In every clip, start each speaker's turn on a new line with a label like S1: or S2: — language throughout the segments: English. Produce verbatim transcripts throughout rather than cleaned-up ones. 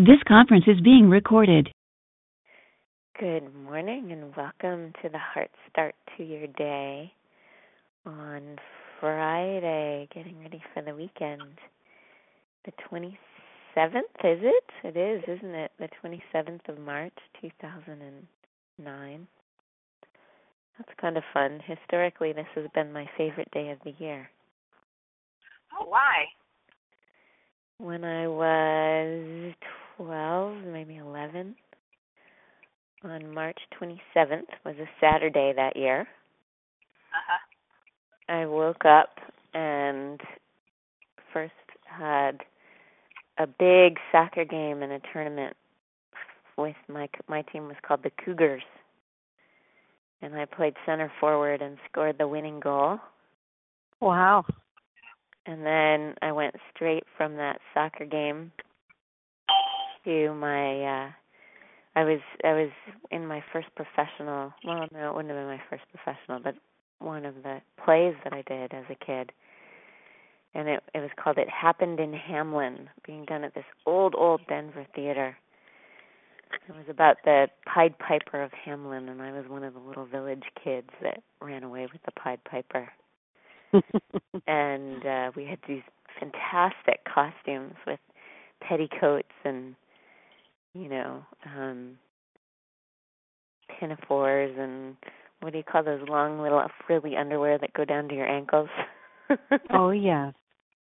S1: This conference is being recorded.
S2: Good morning and welcome to the Heart Start to Your Day on Friday, getting ready for the weekend. The twenty-seventh, is it? It is, isn't it? The twenty-seventh of March, two thousand nine. That's kind of fun. Historically, this has been my favorite day of the year.
S3: Oh, why?
S2: When I was twelve, maybe eleven, on March twenty-seventh, was a Saturday that year.
S3: Uh-huh.
S2: I woke up and first had a big soccer game and a tournament with my my team was called the Cougars. And I played center forward and scored the winning goal.
S4: Wow.
S2: And then I went straight from that soccer game to my uh I was I was in my first professional, well, no, it wouldn't have been my first professional, but one of the plays that I did as a kid. And it it was called It Happened in Hamlin, being done at this old, old Denver theater. It was about the Pied Piper of Hamlin, and I was one of the little village kids that ran away with the Pied Piper. and uh, we had these fantastic costumes with petticoats and, you know, um, pinafores and what do you call those long little frilly underwear that go down to your ankles?
S4: Oh, yeah.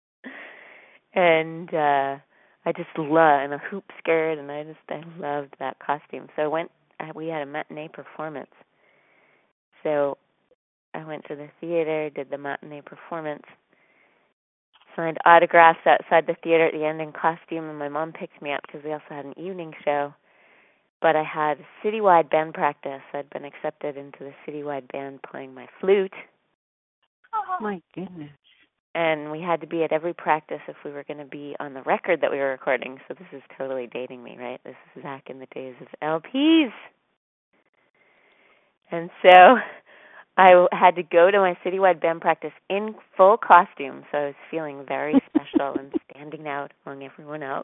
S2: And uh, I just love, and a hoop skirt, and I just, I loved that costume. So I went, uh, we had a matinee performance. So I went to the theater, did the matinee performance, signed autographs outside the theater at the end in costume, and my mom picked me up because we also had an evening show. But I had citywide band practice. I'd been accepted into the citywide band playing my flute.
S4: Oh, my goodness.
S2: And we had to be at every practice if we were going to be on the record that we were recording. So this is totally dating me, right? This is back in the days of L Ps. And so I had to go to my citywide band practice in full costume, so I was feeling very special and standing out among everyone else.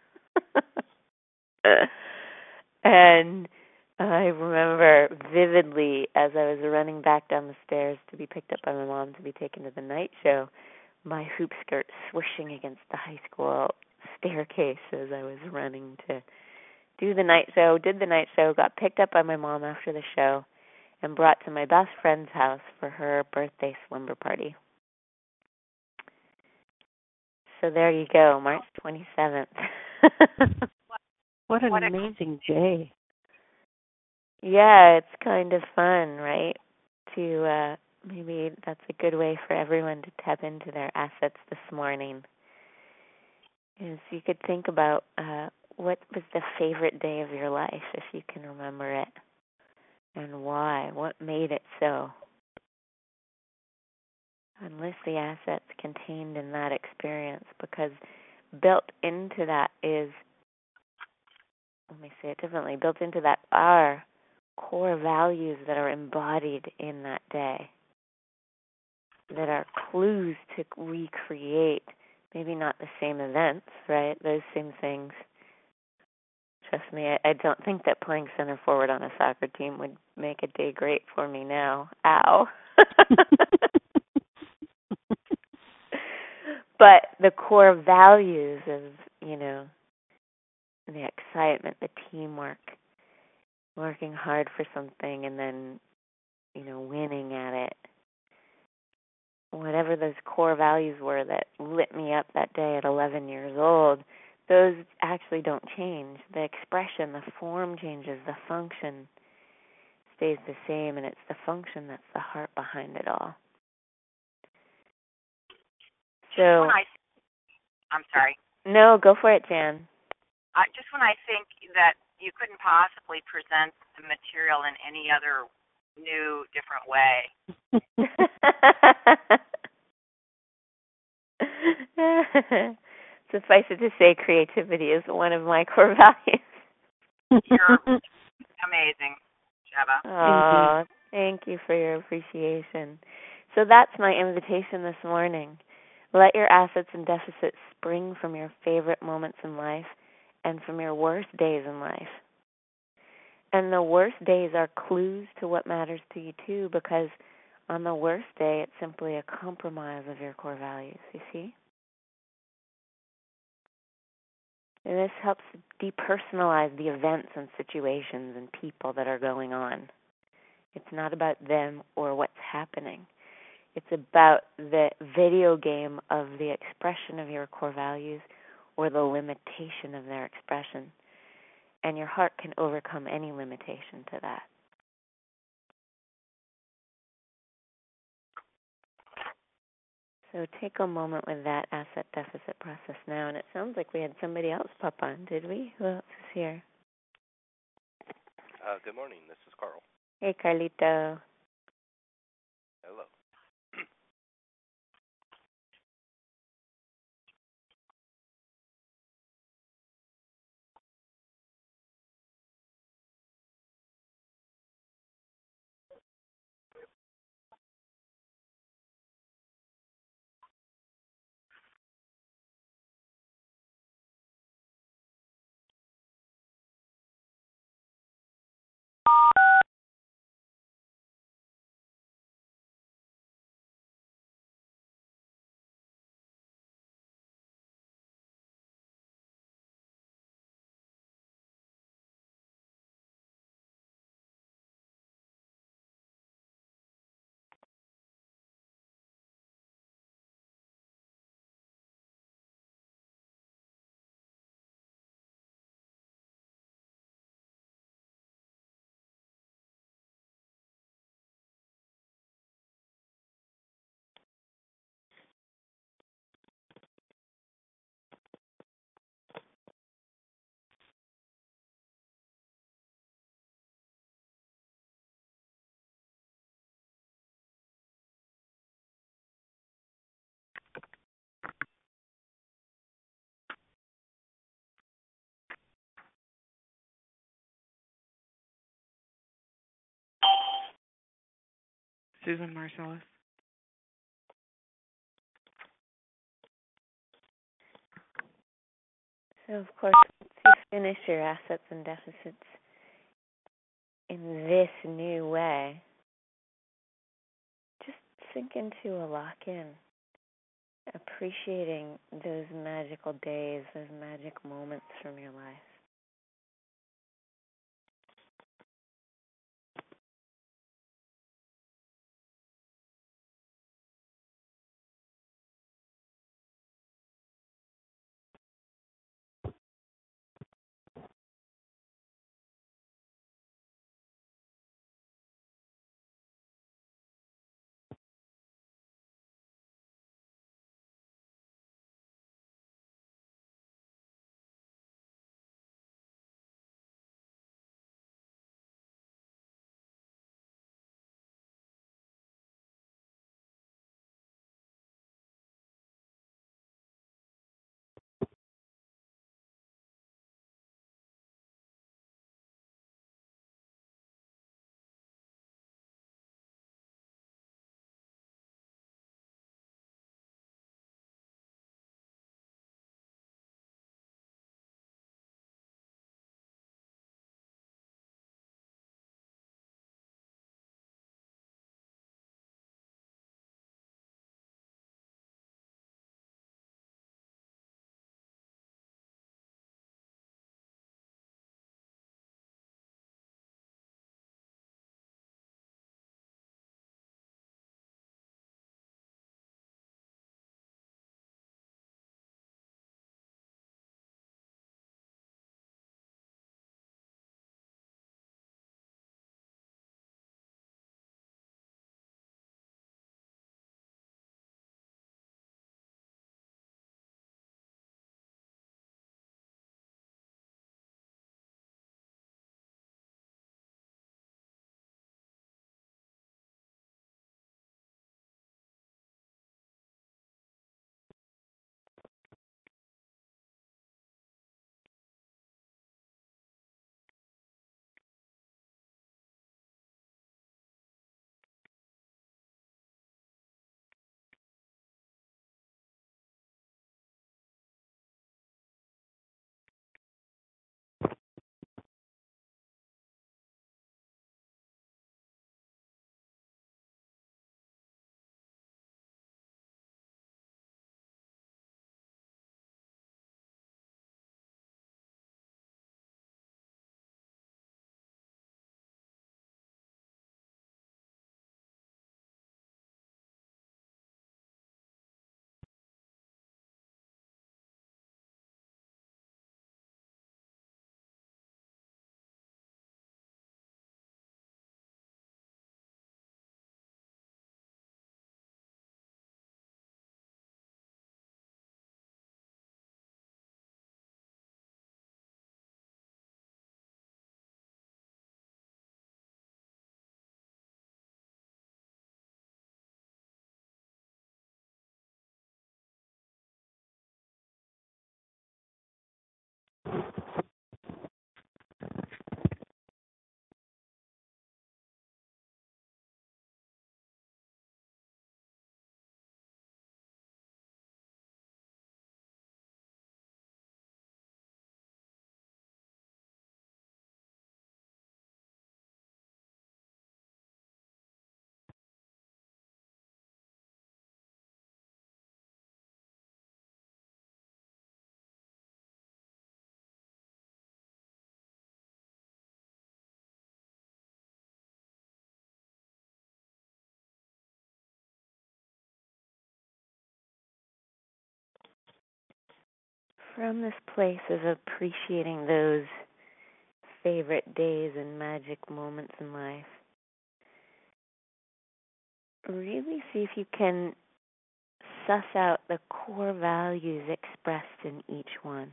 S2: And I remember vividly as I was running back down the stairs to be picked up by my mom to be taken to the night show, my hoop skirt swishing against the high school staircase as I was running to do the night show, did the night show, got picked up by my mom after the show, and brought to my best friend's house for her birthday slumber party. So there you go, March twenty-seventh.
S4: What an
S3: What a-
S4: amazing day.
S2: Yeah, it's kind of fun, right? To uh, maybe that's a good way for everyone to tap into their assets this morning. Is you could think about uh, what was the favorite day of your life, if you can remember it. And why? What made it so? And list the assets contained in that experience, because built into that is, let me say it differently, built into that are core values that are embodied in that day, that are clues to recreate, maybe not the same events, right? Those same things. Trust me, I, I don't think that playing center forward on a soccer team would make a day great for me now. Ow. But the core values of, you know, the excitement, the teamwork, working hard for something and then, you know, winning at it. Whatever those core values were that lit me up that day at eleven years old, those actually don't change. The expression, the form changes, the function stays the same, and it's the function that's the heart behind it all. So,
S3: when I, I'm sorry.
S2: No, go for it, Jan.
S3: Uh, just when I think that you couldn't possibly present the material in any other new, different way.
S2: Suffice it to say, creativity is one of my core values.
S3: You're amazing, Sheba.
S2: Oh, thank you for your appreciation. So that's my invitation this morning. Let your assets and deficits spring from your favorite moments in life and from your worst days in life. And the worst days are clues to what matters to you too, because on the worst day, it's simply a compromise of your core values, you see? And this helps depersonalize the events and situations and people that are going on. It's not about them or what's happening. It's about the video game of the expression of your core values or the limitation of their expression. And your heart can overcome any limitation to that. So take a moment with that asset deficit process now. And it sounds like we had somebody else pop on, did we? Who else is here?
S5: Uh, good morning. This is Carl.
S2: Hey, Carlito.
S5: Hello.
S6: Susan Marcellus.
S2: So, of course, once you finish your assets and deficits in this new way, just sink into a lock-in, appreciating those magical days, those magic moments from your life. from this place of appreciating those favorite days and magic moments in life, really see if you can suss out the core values expressed in each one.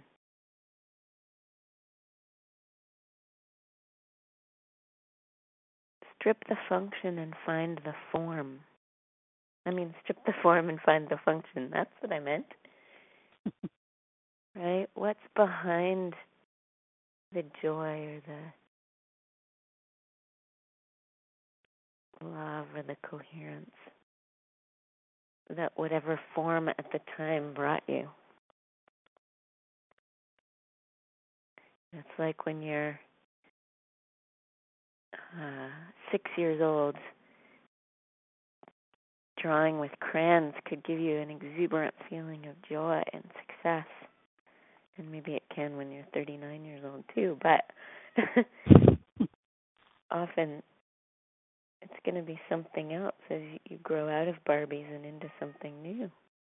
S2: Strip the function and find the form. I mean, strip the form and find the function. That's what I meant. Right? What's behind the joy or the love or the coherence that whatever form at the time brought you? It's like when you're uh, six years old, drawing with crayons could give you an exuberant feeling of joy and success. And maybe it can when you're thirty-nine years old too, but often it's going to be something else as you grow out of Barbies and into something new.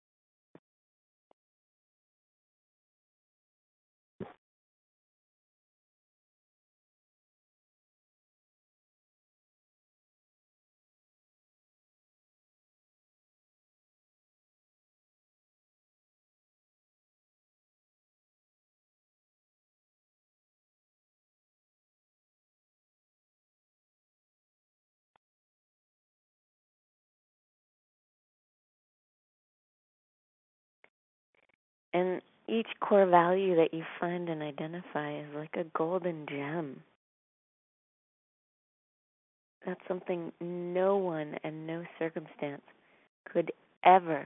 S2: And each core value that you find and identify is like a golden gem. That's something no one and no circumstance could ever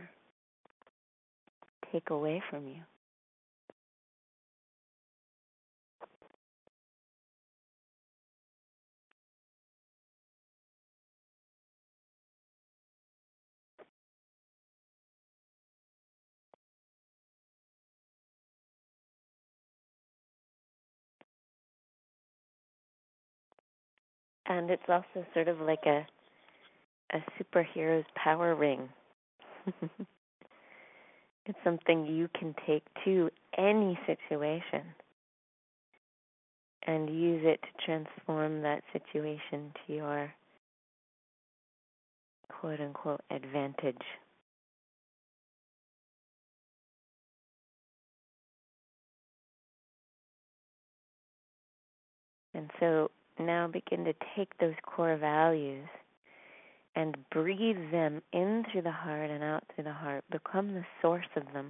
S2: take away from you. And it's also sort of like a a superhero's power ring. It's something you can take to any situation and use it to transform that situation to your quote-unquote advantage. And so now begin to take those core values and breathe them in through the heart and out through the heart. Become the source of them.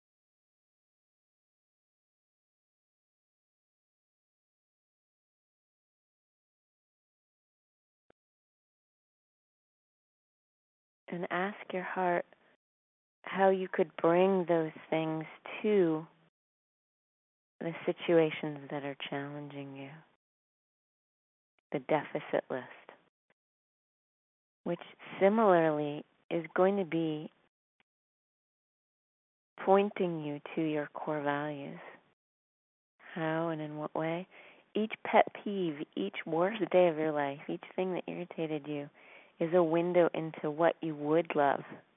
S2: And ask your heart how you could bring those things to the situations that are challenging you. The deficit list, which similarly is going to be pointing you to your core values. How and in what way? Each pet peeve, each worst day of your life, each thing that irritated you is a window into what you would love.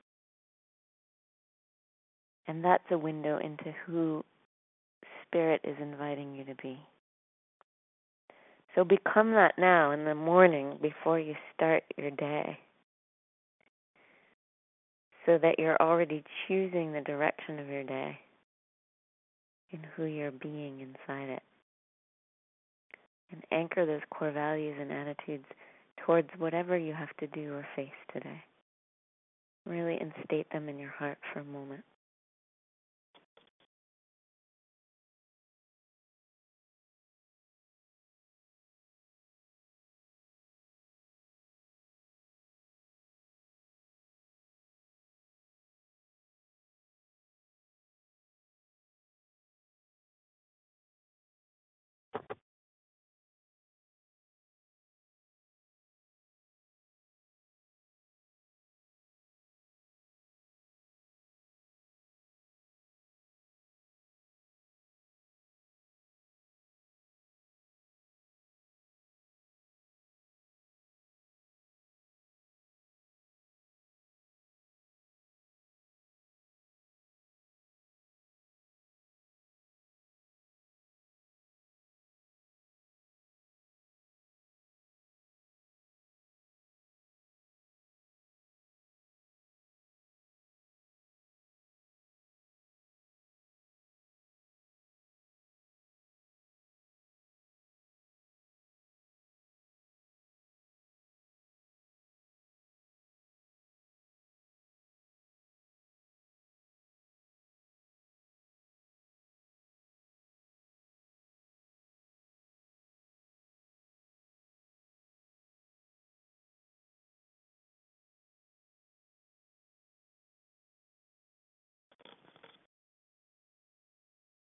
S2: And that's a window into who Spirit is inviting you to be. So become that now in the morning before you start your day, so that you're already choosing the direction of your day and who you're being inside it. And anchor those core values and attitudes towards whatever you have to do or face today. Really instate them in your heart for a moment.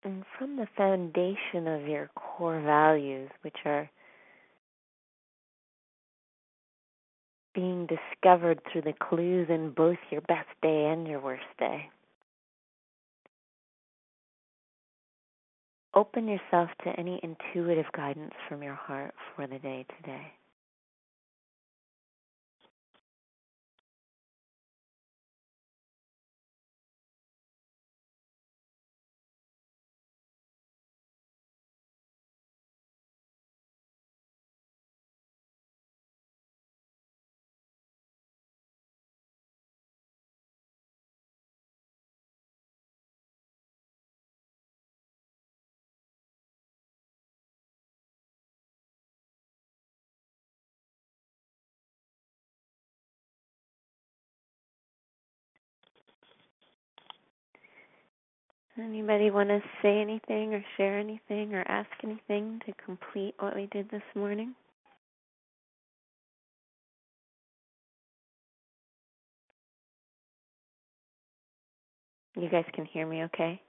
S2: And from the foundation of your core values, which are being discovered through the clues in both your best day and your worst day, open yourself to any intuitive guidance from your heart for the day today. Anybody want to say anything or share anything or ask anything to complete what we did this morning? You guys can hear me okay?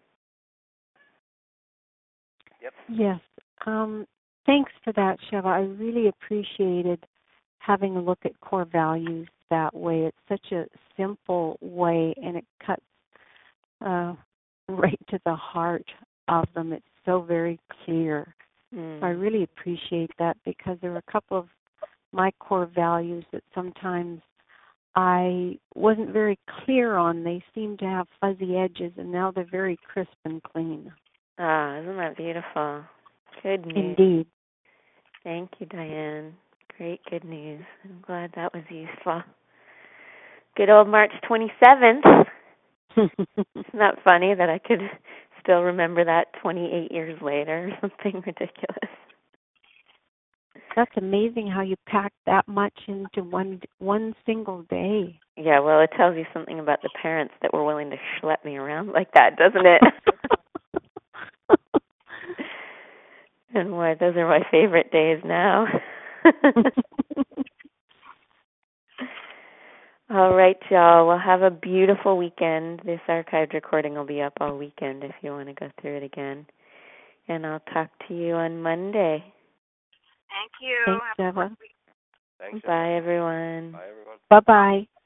S5: Yep.
S4: Yes. Um, thanks for that, Sheva. I really appreciated having a look at core values that way. It's such a simple way, and it cuts uh, right to the heart of them. It's so very clear.
S2: Mm.
S4: So I really appreciate that, because there were a couple of my core values that sometimes I wasn't very clear on. They seem to have fuzzy edges, and now they're very crisp and clean.
S2: Ah, isn't that beautiful? Good news.
S4: Indeed.
S2: Thank you, Diane. Great good news. I'm glad that was useful. Good old March twenty-seventh. Isn't that funny that I could still remember that twenty-eight years later or something ridiculous?
S4: That's amazing how you packed that much into one one single day.
S2: Yeah, well, it tells you something about the parents that were willing to schlep me around like that, doesn't it? And why, those are my favorite days now. All right, y'all. Well, have a beautiful weekend. This archived recording will be up all weekend if you want to go through it again. And I'll talk to you on Monday.
S3: Thank you.
S4: Thanks,
S3: Have a
S4: Sheva.
S3: good week.
S5: Thanks.
S2: Bye, everyone.
S5: Bye, everyone.
S4: Bye-bye.